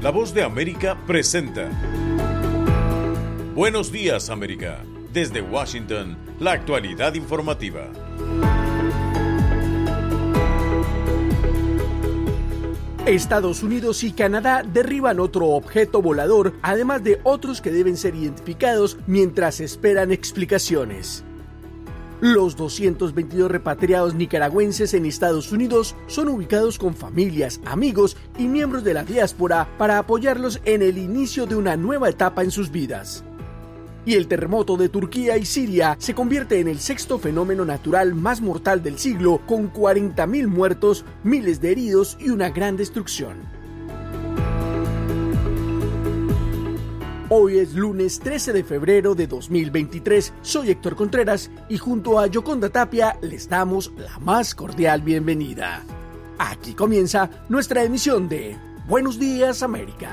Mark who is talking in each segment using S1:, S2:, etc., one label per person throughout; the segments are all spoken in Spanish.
S1: La Voz de América presenta Buenos Días, América. Desde Washington, la actualidad informativa.
S2: Estados Unidos y Canadá derriban otro objeto volador, además de otros que deben ser identificados mientras esperan explicaciones. Los 222 repatriados nicaragüenses en Estados Unidos son ubicados con familias, amigos y miembros de la diáspora para apoyarlos en el inicio de una nueva etapa en sus vidas. Y el terremoto de Turquía y Siria se convierte en el sexto fenómeno natural más mortal del siglo, con 40.000 muertos, miles de heridos y una gran destrucción. Hoy es lunes 13 de febrero de 2023. Soy Héctor Contreras y junto a Yoconda Tapia les damos la más cordial bienvenida. Aquí comienza nuestra emisión de Buenos Días, América.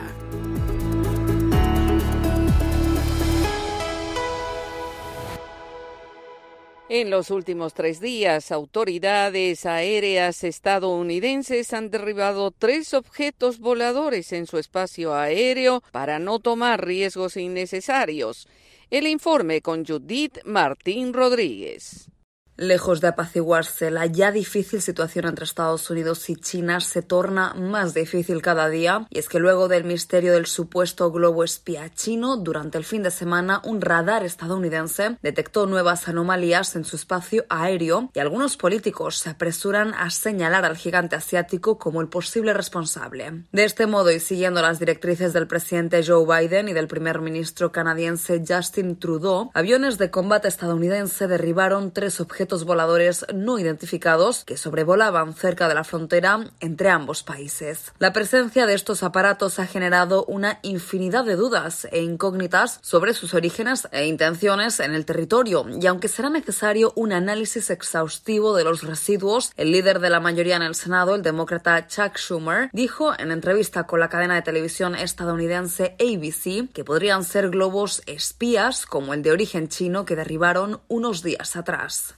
S3: En los últimos 3 días, autoridades aéreas estadounidenses han derribado 3 objetos voladores en su espacio aéreo para no tomar riesgos innecesarios. El informe con Judith Martín Rodríguez.
S4: Lejos de apaciguarse, la ya difícil situación entre Estados Unidos y China se torna más difícil cada día, y es que luego del misterio del supuesto globo espía chino, durante el fin de semana un radar estadounidense detectó nuevas anomalías en su espacio aéreo y algunos políticos se apresuran a señalar al gigante asiático como el posible responsable. De este modo, y siguiendo las directrices del presidente Joe Biden y del primer ministro canadiense Justin Trudeau, aviones de combate estadounidense derribaron 3 objetos voladores no identificados que sobrevolaban cerca de la frontera entre ambos países. La presencia de estos aparatos ha generado una infinidad de dudas e incógnitas sobre sus orígenes e intenciones en el territorio, y aunque será necesario un análisis exhaustivo de los residuos, el líder de la mayoría en el Senado, el demócrata Chuck Schumer, dijo en entrevista con la cadena de televisión estadounidense ABC que podrían ser globos espías como el de origen chino que derribaron unos días atrás.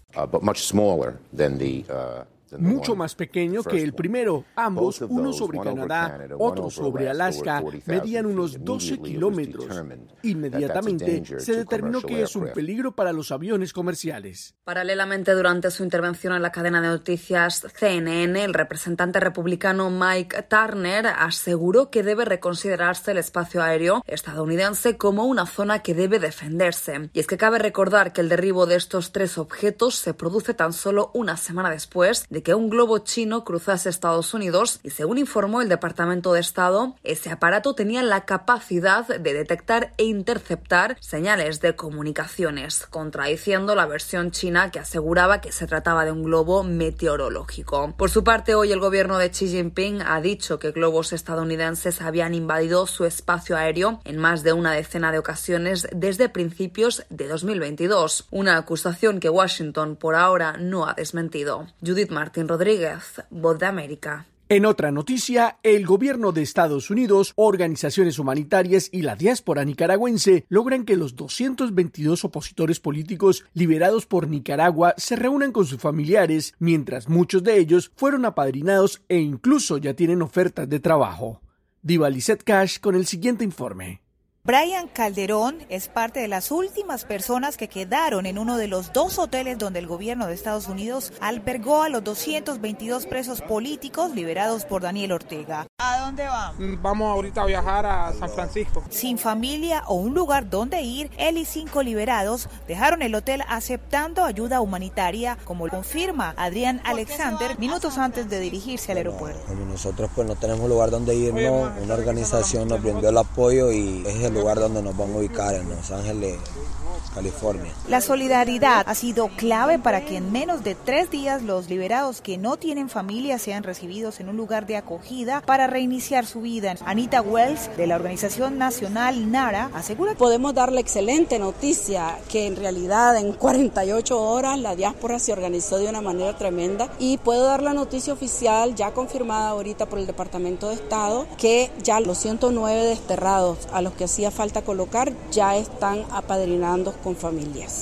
S2: Mucho más pequeño que el primero. Ambos, uno sobre Canadá, otro sobre Alaska, medían unos 12 kilómetros. Inmediatamente se determinó que es un peligro para los aviones comerciales.
S4: Paralelamente, durante su intervención en la cadena de noticias CNN, el representante republicano Mike Turner aseguró que debe reconsiderarse el espacio aéreo estadounidense como una zona que debe defenderse. Y es que cabe recordar que el derribo de estos 3 objetos se produce tan solo una semana después de que un globo chino cruzase Estados Unidos, y según informó el Departamento de Estado, ese aparato tenía la capacidad de detectar e interceptar señales de comunicaciones, contradiciendo la versión china que aseguraba que se trataba de un globo meteorológico. Por su parte, hoy el gobierno de Xi Jinping ha dicho que globos estadounidenses habían invadido su espacio aéreo en más de una decena de ocasiones desde principios de 2022, una acusación que Washington por ahora no ha desmentido. Judith Martín Rodríguez, Voz de América.
S2: En otra noticia, el gobierno de Estados Unidos, organizaciones humanitarias y la diáspora nicaragüense logran que los 222 opositores políticos liberados por Nicaragua se reúnan con sus familiares, mientras muchos de ellos fueron apadrinados e incluso ya tienen ofertas de trabajo. Diva Lizette Cash con el siguiente informe.
S5: Brian Calderón es parte de las últimas personas que quedaron en uno de los 2 hoteles donde el gobierno de Estados Unidos albergó a los 222 presos políticos liberados por Daniel Ortega. ¿A dónde van?
S6: Vamos ahorita a viajar a San Francisco.
S5: Sin familia o un lugar donde ir, él y 5 liberados dejaron el hotel aceptando ayuda humanitaria, como confirma Adrián Alexander minutos antes de dirigirse al aeropuerto.
S7: Como nosotros no tenemos lugar donde irnos, una organización nos brindó el apoyo y es el lugar donde nos vamos a ubicar, en Los Ángeles, California.
S5: La solidaridad ha sido clave para que en menos de 3 días los liberados que no tienen familia sean recibidos en un lugar de acogida para reiniciar su vida. Anita Wells, de la organización nacional NARA, asegura que
S8: podemos dar la excelente noticia que en realidad en 48 horas la diáspora se organizó de una manera tremenda, y puedo dar la noticia oficial ya confirmada ahorita por el Departamento de Estado que ya los 109 desterrados a los que hacía falta colocar ya están apadrinados con familias.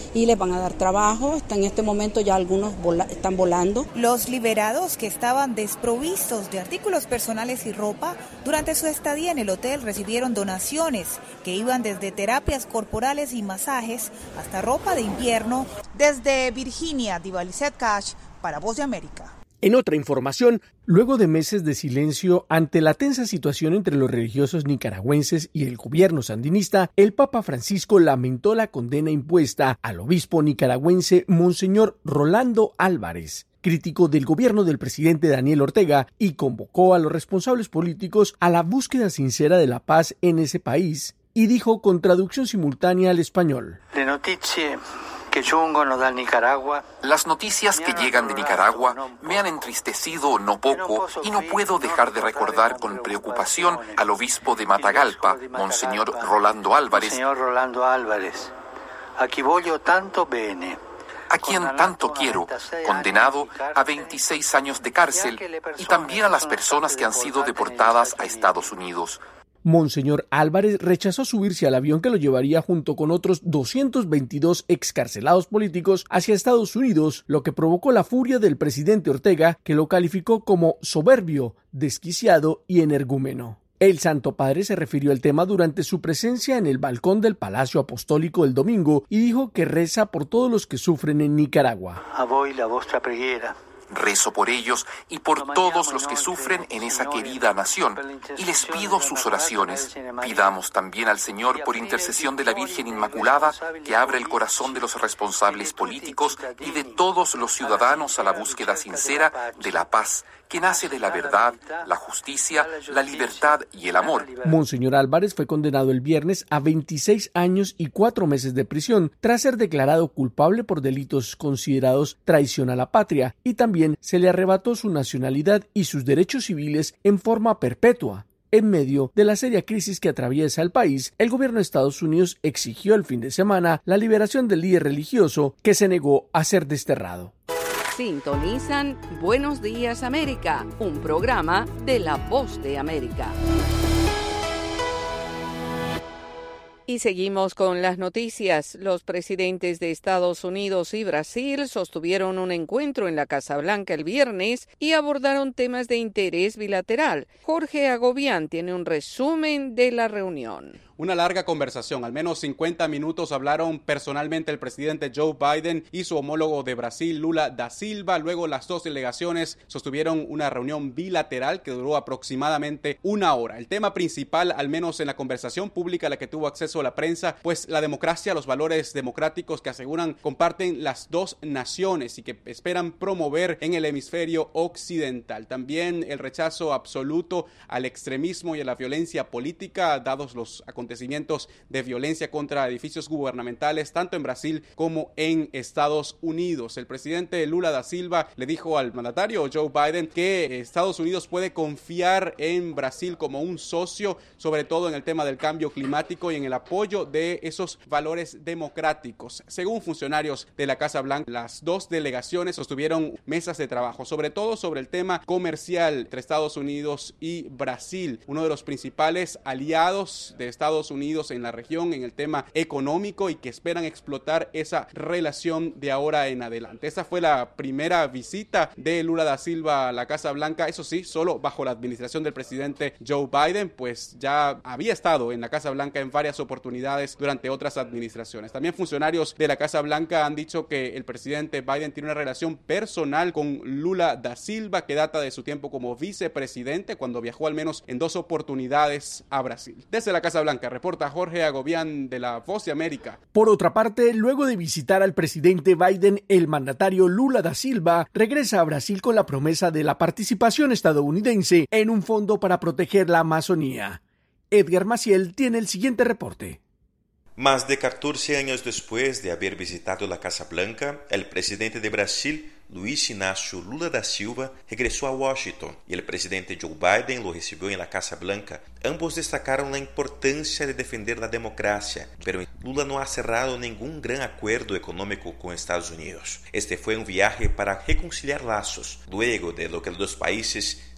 S8: y les van a dar trabajo. En este momento ya algunos están volando.
S5: Los liberados, que estaban desprovistos de artículos personales y ropa, durante su estadía en el hotel recibieron donaciones que iban desde terapias corporales y masajes hasta ropa de invierno. Desde Virginia, Divalicet Cash, para Voz de América.
S2: En otra información, luego de meses de silencio ante la tensa situación entre los religiosos nicaragüenses y el gobierno sandinista, el Papa Francisco lamentó la condena impuesta al obispo nicaragüense Monseñor Rolando Álvarez, crítico del gobierno del presidente Daniel Ortega, y convocó a los responsables políticos a la búsqueda sincera de la paz en ese país, y dijo con traducción simultánea al español:
S9: Las noticias que llegan de Nicaragua me han entristecido no poco y no puedo dejar de recordar con preocupación al obispo de Matagalpa, Monseñor Rolando Álvarez, a quien tanto quiero, condenado a 26 años de cárcel, y también a las personas que han sido deportadas a Estados Unidos.
S2: Monseñor Álvarez rechazó subirse al avión que lo llevaría junto con otros 222 excarcelados políticos hacia Estados Unidos, lo que provocó la furia del presidente Ortega, que lo calificó como soberbio, desquiciado y energúmeno. El Santo Padre se refirió al tema durante su presencia en el balcón del Palacio Apostólico el domingo y dijo que reza por todos los que sufren en Nicaragua.
S9: A voi la vostra preghiera. Rezo por ellos y por todos los que sufren en esa querida nación, y les pido sus oraciones. Pidamos también al Señor, por intercesión de la Virgen Inmaculada, que abra el corazón de los responsables políticos y de todos los ciudadanos a la búsqueda sincera de la paz, que nace de la verdad, la justicia, la libertad y el amor.
S2: Monseñor Álvarez fue condenado el viernes a 26 años y 4 meses de prisión, tras ser declarado culpable por delitos considerados traición a la patria, y también se le arrebató su nacionalidad y sus derechos civiles en forma perpetua. En medio de la seria crisis que atraviesa el país, el gobierno de Estados Unidos exigió el fin de semana la liberación del líder religioso, que se negó a ser desterrado.
S3: Sintonizan Buenos Días América, un programa de La Voz de América. Y seguimos con las noticias. Los presidentes de Estados Unidos y Brasil sostuvieron un encuentro en la Casa Blanca el viernes y abordaron temas de interés bilateral. Jorge Agobián tiene un resumen de la reunión.
S10: Una larga conversación, al menos 50 minutos hablaron personalmente el presidente Joe Biden y su homólogo de Brasil, Lula da Silva. Luego las dos delegaciones sostuvieron una reunión bilateral que duró aproximadamente 1 hora. El tema principal, al menos en la conversación pública a la que tuvo acceso a la prensa, pues la democracia, los valores democráticos que aseguran comparten las dos naciones y que esperan promover en el hemisferio occidental. También el rechazo absoluto al extremismo y a la violencia política, dados los acontecimientos de violencia contra edificios gubernamentales, tanto en Brasil como en Estados Unidos. El presidente Lula da Silva le dijo al mandatario Joe Biden que Estados Unidos puede confiar en Brasil como un socio, sobre todo en el tema del cambio climático y en el apoyo de esos valores democráticos. Según funcionarios de la Casa Blanca, las dos delegaciones sostuvieron mesas de trabajo, sobre todo sobre el tema comercial entre Estados Unidos y Brasil, uno de los principales aliados de Estados Unidos en la región en el tema económico, y que esperan explotar esa relación de ahora en adelante. Esa fue la primera visita de Lula da Silva a la Casa Blanca, eso sí, solo bajo la administración del presidente Joe Biden, pues ya había estado en la Casa Blanca en varias oportunidades durante otras administraciones. También funcionarios de la Casa Blanca han dicho que el presidente Biden tiene una relación personal con Lula da Silva que data de su tiempo como vicepresidente, cuando viajó al menos en 2 oportunidades a Brasil. Desde la Casa Blanca reporta Jorge Agobián de La Voz de América.
S2: Por otra parte, luego de visitar al presidente Biden, el mandatario Lula da Silva regresa a Brasil con la promesa de la participación estadounidense en un fondo para proteger la Amazonía. Edgar Maciel tiene el siguiente reporte.
S11: Más de 14 años después de haber visitado la Casa Blanca, el presidente de Brasil, Luiz Inácio Lula da Silva, regresó a Washington y el presidente Joe Biden lo recibió en la Casa Blanca. Ambos destacaron la importancia de defender la democracia, pero Lula no ha cerrado ningún gran acuerdo económico con Estados Unidos. Este fue un viaje para reconciliar lazos, luego de lo que los dos países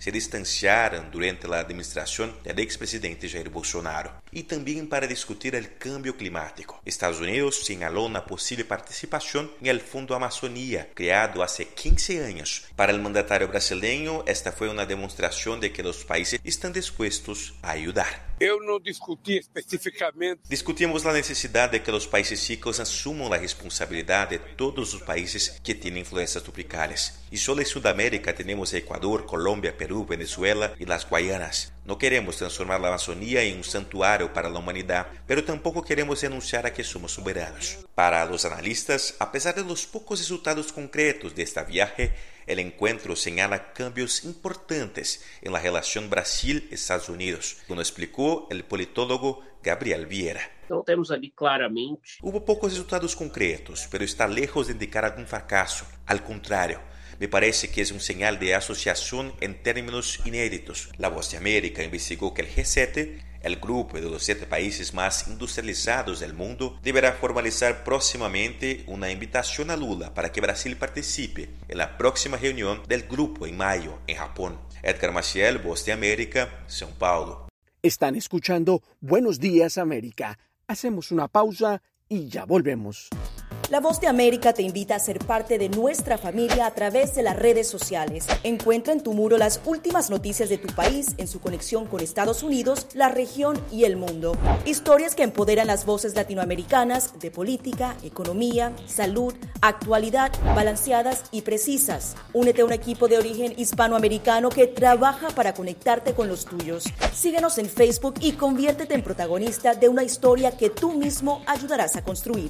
S11: se distanciaran durante la administración del expresidente Jair Bolsonaro. Y también para discutir el cambio climático. Estados Unidos señaló una posible participación en el Fondo Amazonía, creado hace 15 años. Para el mandatario brasileño, esta fue una demostración de que los países están dispuestos a ayudar.
S12: Eu não discuti especificamente.
S11: Discutimos la necesidad de que los países ricos asuman la responsabilidad de todos los países que tienen influencias tropicales. Y solo en Sudamérica tenemos Ecuador, Colombia, Perú, Venezuela y las Guayanas. No queremos transformar la Amazonía en un santuario para la humanidad, pero tampoco queremos renunciar a que somos soberanos. Para los analistas, a pesar de los pocos resultados concretos de este viaje, el encuentro señala cambios importantes en la relación Brasil-Estados Unidos, como explicó el politólogo Gabriel Vieira.
S13: Então temos ali claramente...
S11: Hubo pocos resultados concretos, pero está lejos de indicar algún fracaso. Al contrario, me parece que es un señal de asociación en términos inéditos. La Voz de América investigó que el G7, el grupo de los 7 países más industrializados del mundo, deberá formalizar próximamente una invitación a Lula para que Brasil participe en la próxima reunión del grupo en mayo en Japón. Edgar Maciel, Voz de América, São Paulo.
S2: Están escuchando Buenos Días América. Hacemos una pausa y ya volvemos.
S14: La Voz de América te invita a ser parte de nuestra familia a través de las redes sociales. Encuentra en tu muro las últimas noticias de tu país en su conexión con Estados Unidos, la región y el mundo. Historias que empoderan las voces latinoamericanas de política, economía, salud, actualidad, balanceadas y precisas. Únete a un equipo de origen hispanoamericano que trabaja para conectarte con los tuyos. Síguenos en Facebook y conviértete en protagonista de una historia que tú mismo ayudarás a construir.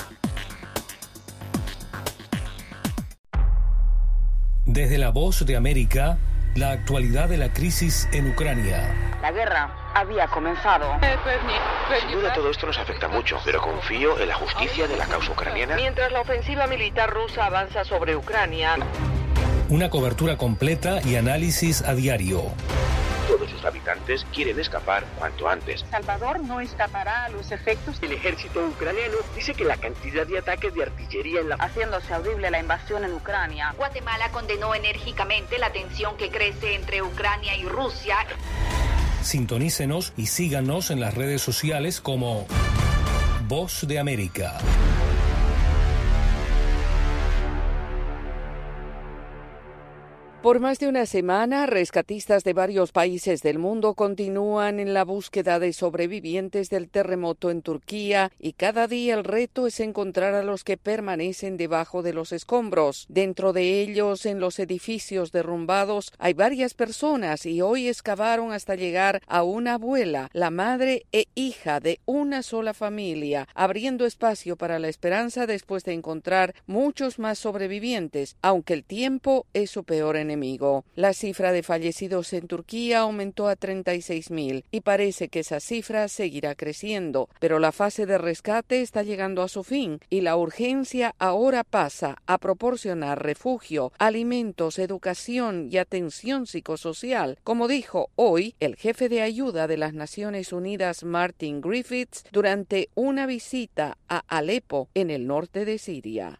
S15: Desde la Voz de América, la actualidad de la crisis en Ucrania.
S16: La guerra había comenzado.
S17: Sin duda todo esto nos afecta mucho, pero confío en la justicia de la causa ucraniana.
S16: Mientras la ofensiva militar rusa avanza sobre Ucrania.
S15: Una cobertura completa y análisis a diario.
S17: Todos sus habitantes quieren escapar cuanto antes.
S16: Salvador no escapará a los efectos.
S17: El ejército ucraniano dice que la cantidad de ataques de artillería en la...
S16: Haciéndose audible la invasión en Ucrania.
S18: Guatemala condenó enérgicamente la tensión que crece entre Ucrania y Rusia.
S15: Sintonícenos y síganos en las redes sociales como Voz de América.
S3: Por más de una semana, rescatistas de varios países del mundo continúan en la búsqueda de sobrevivientes del terremoto en Turquía y cada día el reto es encontrar a los que permanecen debajo de los escombros. Dentro de ellos, en los edificios derrumbados, hay varias personas y hoy excavaron hasta llegar a una abuela, la madre e hija de una sola familia, abriendo espacio para la esperanza después de encontrar muchos más sobrevivientes, aunque el tiempo es su peor enemigo. La cifra de fallecidos en Turquía aumentó a 36.000 y parece que esa cifra seguirá creciendo, pero la fase de rescate está llegando a su fin y la urgencia ahora pasa a proporcionar refugio, alimentos, educación y atención psicosocial, como dijo hoy el jefe de ayuda de las Naciones Unidas, Martin Griffiths, durante una visita a Alepo, en el norte de Siria.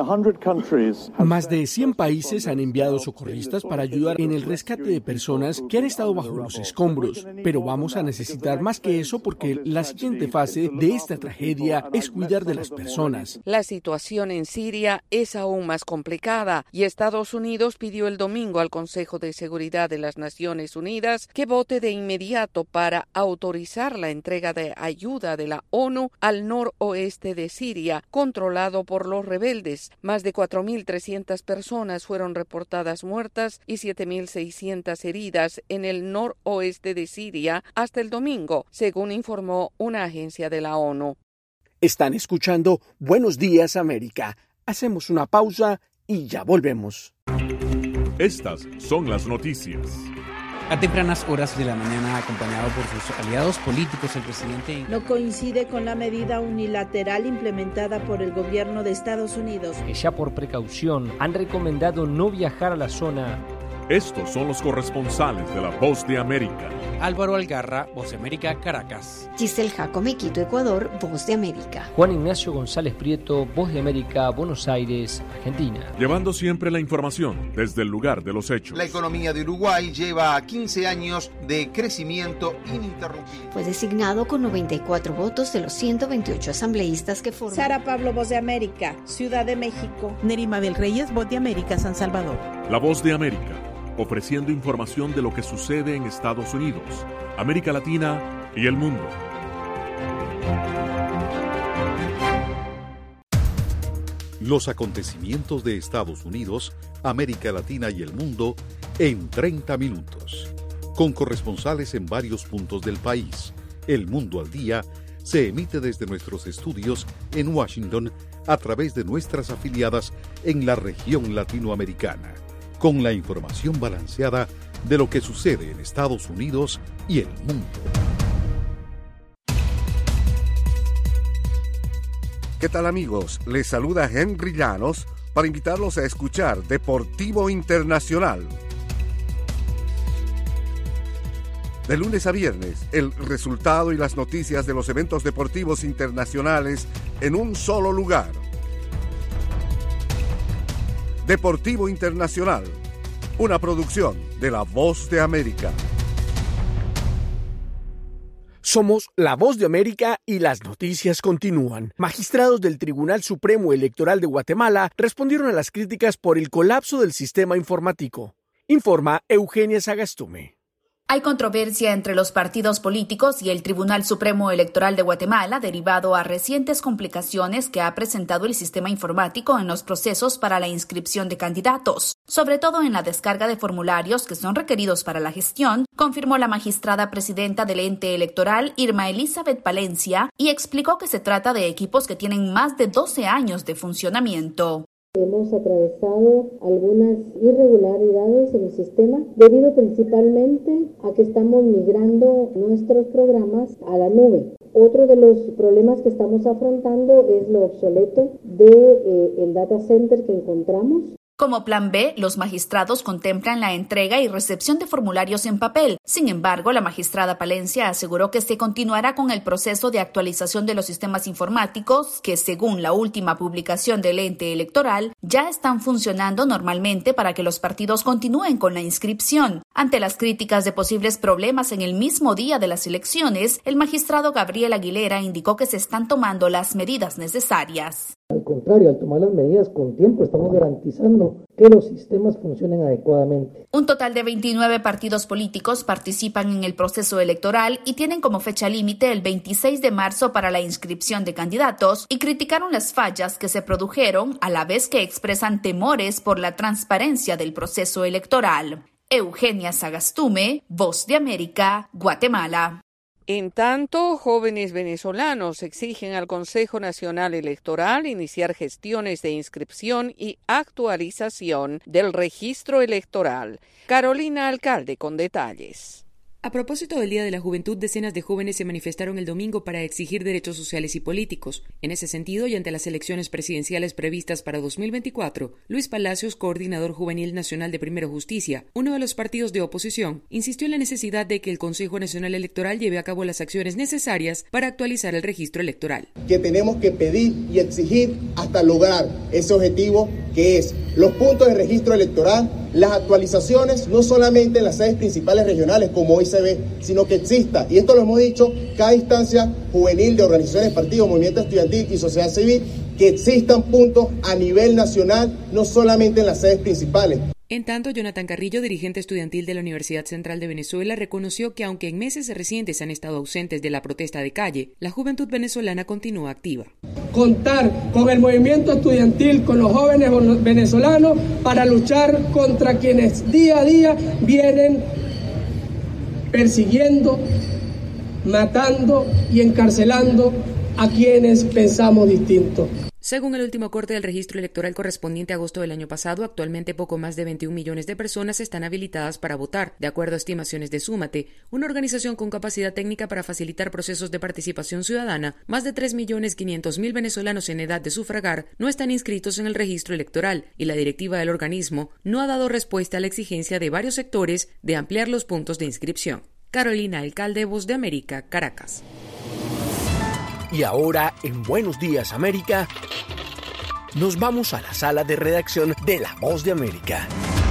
S2: Más de 100 países han enviado socorristas para ayudar en el rescate de personas que han estado bajo los escombros, pero vamos a necesitar más que eso porque la siguiente fase de esta tragedia es cuidar de las personas.
S3: La situación en Siria es aún más complicada y Estados Unidos pidió el domingo al Consejo de Seguridad de las Naciones Unidas que vote de inmediato para autorizar la entrega de ayuda de la ONU al noroeste de Siria, controlado por los rebeldes. Más de 4.300 personas fueron reportadas muertas y 7.600 heridas en el noroeste de Siria hasta el domingo, según informó una agencia de la ONU.
S2: Están escuchando Buenos Días América. Hacemos una pausa y ya volvemos.
S19: Estas son las noticias.
S20: A tempranas horas de la mañana, acompañado por sus aliados políticos, el presidente
S21: no coincide con la medida unilateral implementada por el gobierno de Estados Unidos,
S22: que ya por precaución han recomendado no viajar a la zona
S19: Estos son los corresponsales de La Voz de América.
S20: Álvaro Algarra, Voz de América, Caracas.
S1: Giselle Jacome, Quito, Ecuador, Voz de América.
S22: Juan Ignacio González Prieto, Voz de América, Buenos Aires, Argentina.
S19: Llevando siempre la información desde el lugar de los hechos.
S23: La economía de Uruguay lleva 15 años de crecimiento ininterrumpido.
S1: Fue designado con 94 votos de los 128 asambleístas que forman.
S21: Sara Pablo, Voz de América, Ciudad de México.
S24: Nerima Abel Reyes, Voz de América, San Salvador.
S19: La Voz de América, ofreciendo información de lo que sucede en Estados Unidos, América Latina y el mundo.
S25: Los acontecimientos de Estados Unidos, América Latina y el mundo en 30 minutos. Con corresponsales en varios puntos del país. El Mundo al Día se emite desde nuestros estudios en Washington a través de nuestras afiliadas en la región latinoamericana, con la información balanceada de lo que sucede en Estados Unidos y el mundo.
S26: ¿Qué tal, amigos? Les saluda Henry Llanos para invitarlos a escuchar Deportivo Internacional. De lunes a viernes, el resultado y las noticias de los eventos deportivos internacionales en un solo lugar. Deportivo Internacional, una producción de La Voz de América.
S2: Somos La Voz de América y las noticias continúan. Magistrados del Tribunal Supremo Electoral de Guatemala respondieron a las críticas por el colapso del sistema informático. Informa Eugenia Sagastume.
S18: Hay controversia entre los partidos políticos y el Tribunal Supremo Electoral de Guatemala derivado a recientes complicaciones que ha presentado el sistema informático en los procesos para la inscripción de candidatos, sobre todo en la descarga de formularios que son requeridos para la gestión, confirmó la magistrada presidenta del ente electoral, Irma Elizabeth Palencia, y explicó que se trata de equipos que tienen más de 12 años de funcionamiento.
S27: Hemos atravesado algunas irregularidades en el sistema debido principalmente a que estamos migrando nuestros programas a la nube. Otro de los problemas que estamos afrontando es lo obsoleto del data center que encontramos.
S18: Como plan B, los magistrados contemplan la entrega y recepción de formularios en papel. Sin embargo, la magistrada Palencia aseguró que se continuará con el proceso de actualización de los sistemas informáticos que, según la última publicación del ente electoral, ya están funcionando normalmente para que los partidos continúen con la inscripción. Ante las críticas de posibles problemas en el mismo día de las elecciones, el magistrado Gabriel Aguilera indicó que se están tomando las medidas necesarias.
S28: Al contrario, al tomar las medidas con tiempo, estamos garantizando que los sistemas funcionen adecuadamente.
S18: Un total de 29 partidos políticos participan en el proceso electoral y tienen como fecha límite el 26 de marzo para la inscripción de candidatos y criticaron las fallas que se produjeron a la vez que expresan temores por la transparencia del proceso electoral. Eugenia Sagastume, Voz de América, Guatemala.
S3: En tanto, jóvenes venezolanos exigen al Consejo Nacional Electoral iniciar gestiones de inscripción y actualización del registro electoral. Carolina Alcalde con detalles.
S29: A propósito del Día de la Juventud, decenas de jóvenes se manifestaron el domingo para exigir derechos sociales y políticos. En ese sentido, y ante las elecciones presidenciales previstas para 2024, Luis Palacios, coordinador juvenil nacional de Primero Justicia, uno de los partidos de oposición, insistió en la necesidad de que el Consejo Nacional Electoral lleve a cabo las acciones necesarias para actualizar el registro electoral.
S30: Que tenemos que pedir y exigir hasta lograr ese objetivo, que es los puntos de registro electoral, las actualizaciones, no solamente en las sedes principales regionales como hoy se ve, sino que exista, y esto lo hemos dicho, cada instancia juvenil de organizaciones, partidos, movimiento estudiantil y sociedad civil, que existan puntos a nivel nacional, no solamente en las sedes principales.
S29: En tanto, Jonathan Carrillo, dirigente estudiantil de la Universidad Central de Venezuela, reconoció que aunque en meses recientes han estado ausentes de la protesta de calle, la juventud venezolana continúa activa.
S31: Contar con el movimiento estudiantil, con los jóvenes venezolanos para luchar contra quienes día a día vienen persiguiendo, matando y encarcelando a quienes pensamos distinto.
S29: Según el último corte del registro electoral correspondiente a agosto del año pasado, actualmente poco más de 21 millones de personas están habilitadas para votar. De acuerdo a estimaciones de Súmate, una organización con capacidad técnica para facilitar procesos de participación ciudadana, más de 3.500.000 venezolanos en edad de sufragar no están inscritos en el registro electoral y la directiva del organismo no ha dado respuesta a la exigencia de varios sectores de ampliar los puntos de inscripción. Carolina Alcalde, Voz de América, Caracas.
S2: Y ahora, en Buenos Días América, nos vamos a la sala de redacción de La Voz de América.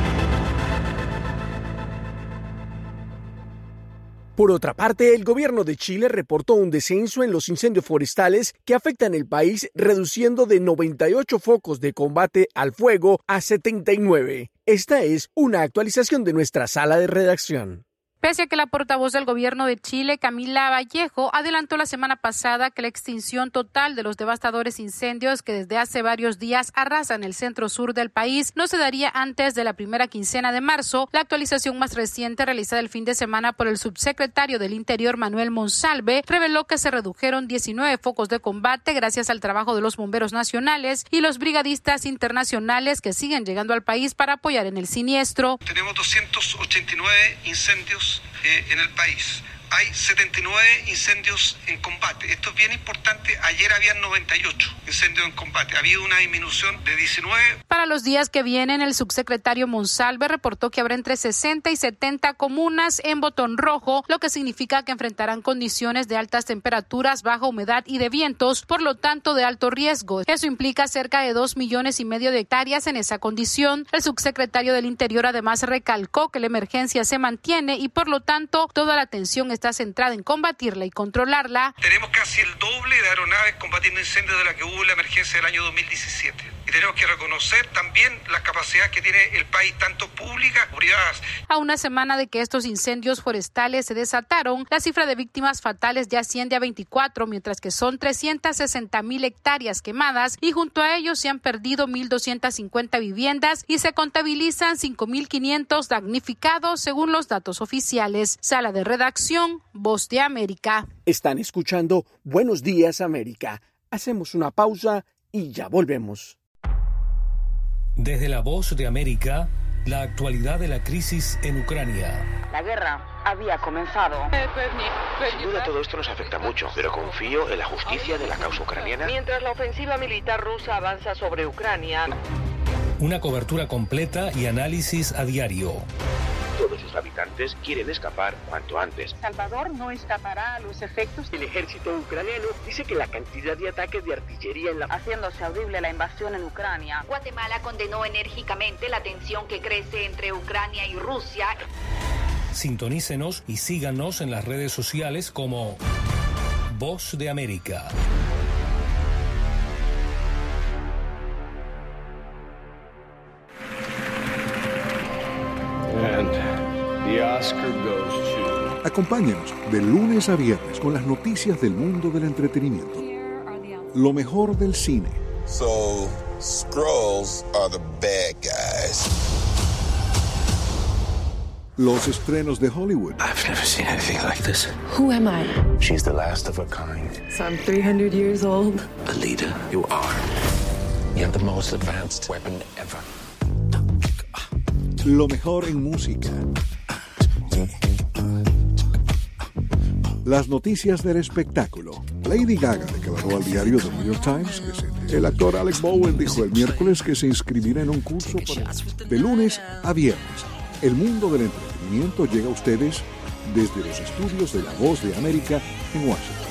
S2: Por otra parte, el gobierno de Chile reportó un descenso en los incendios forestales que afectan el país, reduciendo de 98 focos de combate al fuego a 79. Esta es una actualización de nuestra sala de redacción.
S4: Pese a que la portavoz del gobierno de Chile, Camila Vallejo, adelantó la semana pasada que la extinción total de los devastadores incendios que desde hace varios días arrasan el centro-sur del país no se daría antes de la primera quincena de marzo, la actualización más reciente realizada el fin de semana por el subsecretario del Interior, Manuel Monsalve, reveló que se redujeron 19 focos de combate gracias al trabajo de los bomberos nacionales y los brigadistas internacionales que siguen llegando al país para apoyar en el siniestro.
S5: Tenemos 289 incendios en el país. Hay 79 incendios en combate. Esto es bien importante. Ayer habían 98 incendios en combate. Ha habido una disminución de 19.
S4: Para los días que vienen, el subsecretario Monsalve reportó que habrá entre 60 y 70 comunas en botón rojo, lo que significa que enfrentarán condiciones de altas temperaturas, baja humedad y de vientos, por lo tanto de alto riesgo. Eso implica cerca de 2,5 millones de hectáreas en esa condición. El subsecretario del Interior además recalcó que la emergencia se mantiene y por lo tanto toda la atención está centrada en combatirla y controlarla.
S5: Tenemos casi el doble de aeronaves combatiendo incendios de la que hubo en la emergencia del año 2017. Y tenemos que reconocer también la capacidad que tiene el país, tanto públicas como privadas.
S4: A una semana de que estos incendios forestales se desataron, la cifra de víctimas fatales ya asciende a 24, mientras que son 360,000 hectáreas quemadas y junto a ellos se han perdido 1.250 viviendas y se contabilizan 5.500 damnificados según los datos oficiales. Sala de redacción, Voz de América.
S2: Están escuchando Buenos Días América. Hacemos una pausa y ya volvemos.
S15: Desde La Voz de América, la actualidad de la crisis en Ucrania.
S16: La guerra había comenzado.
S17: Sin duda todo esto nos afecta mucho, pero confío en la justicia de la causa ucraniana.
S16: Mientras la ofensiva militar rusa avanza sobre Ucrania.
S15: Una cobertura completa y análisis a diario.
S17: Todos sus habitantes quieren escapar cuanto antes.
S6: Salvador no escapará a los efectos.
S17: El ejército ucraniano dice que la cantidad de ataques de artillería
S6: haciéndose audible la invasión en Ucrania.
S18: Guatemala condenó enérgicamente la tensión que crece entre Ucrania y Rusia.
S15: Sintonícenos y síganos en las redes sociales como Voz de América.
S7: Acompáñenos de lunes a viernes con las noticias del mundo del entretenimiento. Lo mejor del cine.
S8: So, Skrulls are the bad guys.
S7: Los estrenos de Hollywood.
S8: I've never seen anything like this.
S9: Who am I?
S8: She's the last of her kind.
S9: So I'm 300 years old.
S8: A leader, you are. You have the most advanced weapon ever.
S7: Lo mejor en música. Las noticias del espectáculo. Lady Gaga declaró al diario The New York Times que el actor Alec Baldwin dijo el miércoles que se inscribirá en un curso de lunes a viernes. El mundo del entretenimiento llega a ustedes desde los estudios de La Voz de América en Washington.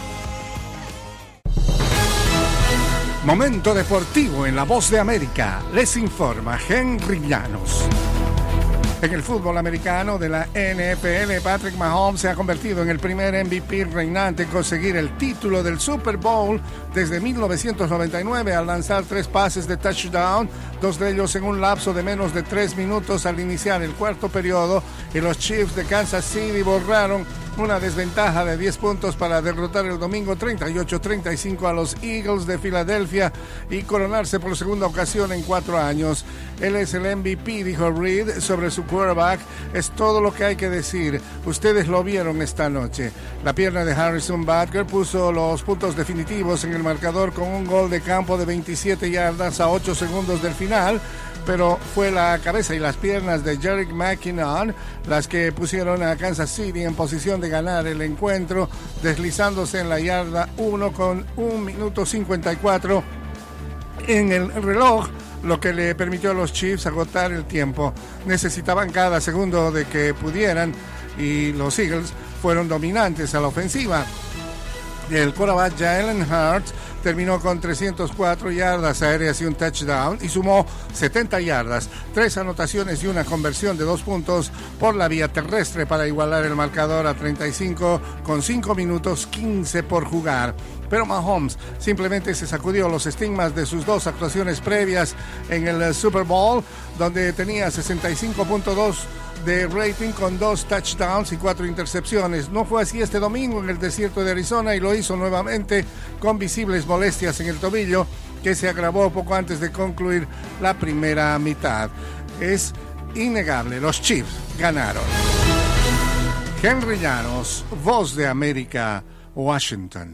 S26: Momento deportivo en La Voz de América. Les informa Henry Llanos. En el fútbol americano de la NFL, Patrick Mahomes se ha convertido en el primer MVP reinante en conseguir el título del Super Bowl desde 1999 al lanzar 3 pases de touchdown, 2 de ellos en un lapso de menos de 3 minutos al iniciar el cuarto periodo, y los Chiefs de Kansas City borraron una desventaja de 10 puntos para derrotar el domingo 38-35 a los Eagles de Filadelfia y coronarse por segunda ocasión en 4 años. Él es el MVP, dijo Reed sobre su quarterback. Es todo lo que hay que decir. Ustedes lo vieron esta noche. La pierna de Harrison Butker puso los puntos definitivos en el marcador con un gol de campo de 27 yardas a 8 segundos del final, pero fue la cabeza y las piernas de Jerick McKinnon las que pusieron a Kansas City en posición de ganar el encuentro, deslizándose en la yarda 1 con 1 minuto 54 en el reloj, lo que le permitió a los Chiefs agotar el tiempo. Necesitaban cada segundo de que pudieran y los Eagles fueron dominantes a la ofensiva. El quarterback Jalen Hurts terminó con 304 yardas aéreas y un touchdown y sumó 70 yardas, 3 anotaciones y una conversión de 2 puntos por la vía terrestre para igualar el marcador a 35 con 5 minutos 15 por jugar. Pero Mahomes simplemente se sacudió los estigmas de sus 2 actuaciones previas en el Super Bowl, donde tenía 65.2 de rating con 2 touchdowns y 4 intercepciones. No fue así este domingo en el desierto de Arizona y lo hizo nuevamente con visibles molestias en el tobillo que se agravó poco antes de concluir la primera mitad. Es innegable, los Chiefs ganaron. Henry Llanos, Voz de América, Washington.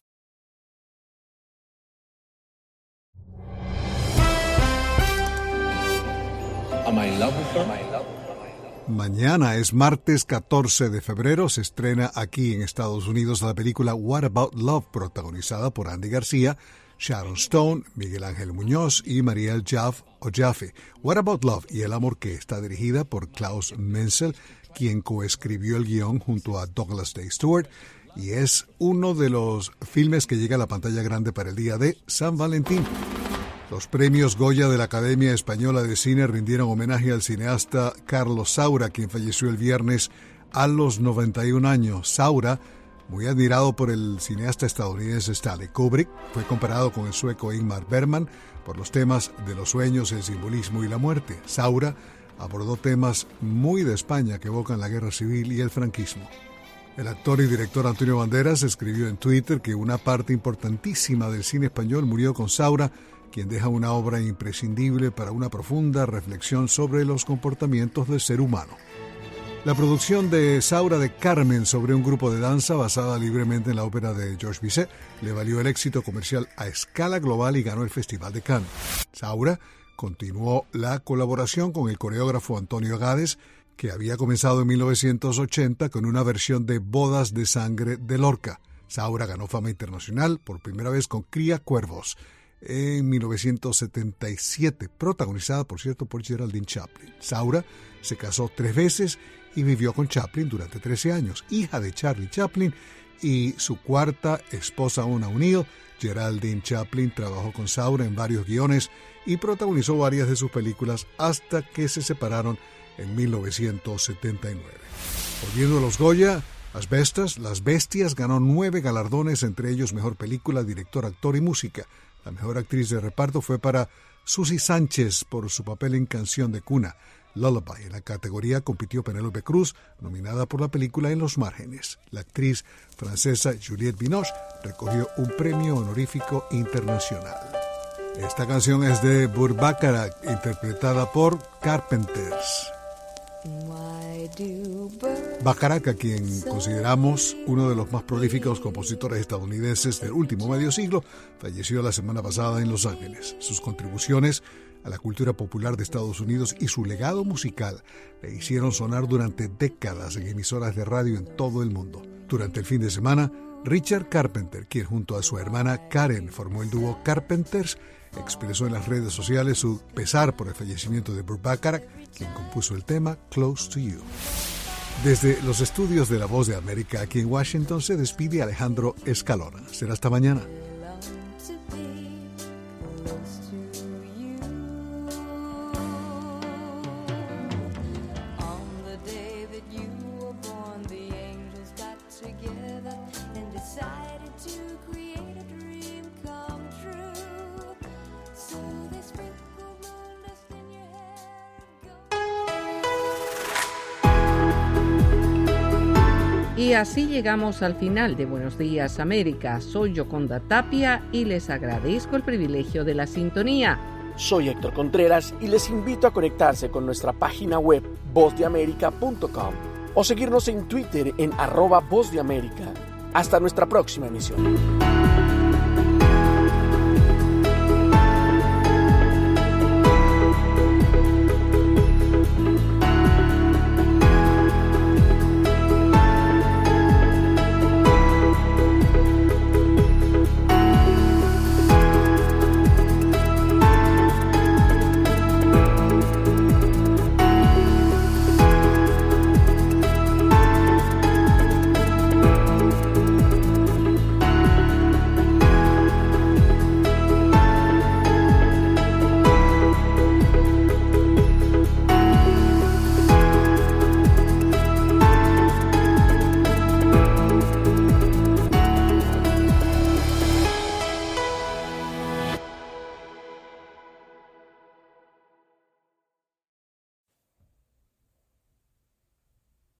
S7: Mañana es martes 14 de febrero, se estrena aquí en Estados Unidos la película What About Love, protagonizada por Andy García, Sharon Stone, Miguel Ángel Muñoz y Mariel Jaffe. What About Love y el amor, que está dirigida por Klaus Menzel, quien coescribió el guión junto a Douglas Day Stewart, y es uno de los filmes que llega a la pantalla grande para el día de San Valentín. Los premios Goya de la Academia Española de Cine rindieron homenaje al cineasta Carlos Saura, quien falleció el viernes a los 91 años. Saura, muy admirado por el cineasta estadounidense Stanley Kubrick, fue comparado con el sueco Ingmar Bergman por los temas de los sueños, el simbolismo y la muerte. Saura abordó temas muy de España que evocan la guerra civil y el franquismo. El actor y director Antonio Banderas escribió en Twitter que una parte importantísima del cine español murió con Saura, quien deja una obra imprescindible para una profunda reflexión sobre los comportamientos del ser humano. La producción de Saura de Carmen, sobre un grupo de danza basada libremente en la ópera de Georges Bizet, le valió el éxito comercial a escala global y ganó el Festival de Cannes. Saura continuó la colaboración con el coreógrafo Antonio Gades, que había comenzado en 1980 con una versión de Bodas de Sangre de Lorca. Saura ganó fama internacional por primera vez con Cría Cuervos en 1977, protagonizada, por cierto, por Geraldine Chaplin. Saura se casó 3 veces y vivió con Chaplin durante 13 años. Hija de Charlie Chaplin y su cuarta esposa, Una O'Neill, Geraldine Chaplin, trabajó con Saura en varios guiones y protagonizó varias de sus películas hasta que se separaron en 1979. Volviendo a los Goya, Las Bestias ganó 9 galardones, entre ellos Mejor Película, Director, Actor y Música. La mejor actriz de reparto fue para Susi Sánchez por su papel en Canción de Cuna, Lullaby. En la categoría compitió Penélope Cruz, nominada por la película En los Márgenes. La actriz francesa Juliette Binoche recogió un premio honorífico internacional. Esta canción es de Burt Bacharach, interpretada por Carpenters. Bacharach, a quien consideramos uno de los más prolíficos compositores estadounidenses del último medio siglo, falleció la semana pasada en Los Ángeles. Sus contribuciones a la cultura popular de Estados Unidos y su legado musical le hicieron sonar durante décadas en emisoras de radio en todo el mundo. Durante el fin de semana, Richard Carpenter, quien junto a su hermana Karen formó el dúo Carpenters, expresó en las redes sociales su pesar por el fallecimiento de Burt Bacharach, quien compuso el tema Close to You. Desde los estudios de La Voz de América aquí en Washington se despide Alejandro Escalona. Será hasta mañana.
S3: Y así llegamos al final de Buenos Días América. Soy Yoconda Tapia y les agradezco el privilegio de la sintonía.
S2: Soy Héctor Contreras y les invito a conectarse con nuestra página web vozdeamerica.com o seguirnos en Twitter en @vozdeamerica. Hasta nuestra próxima emisión.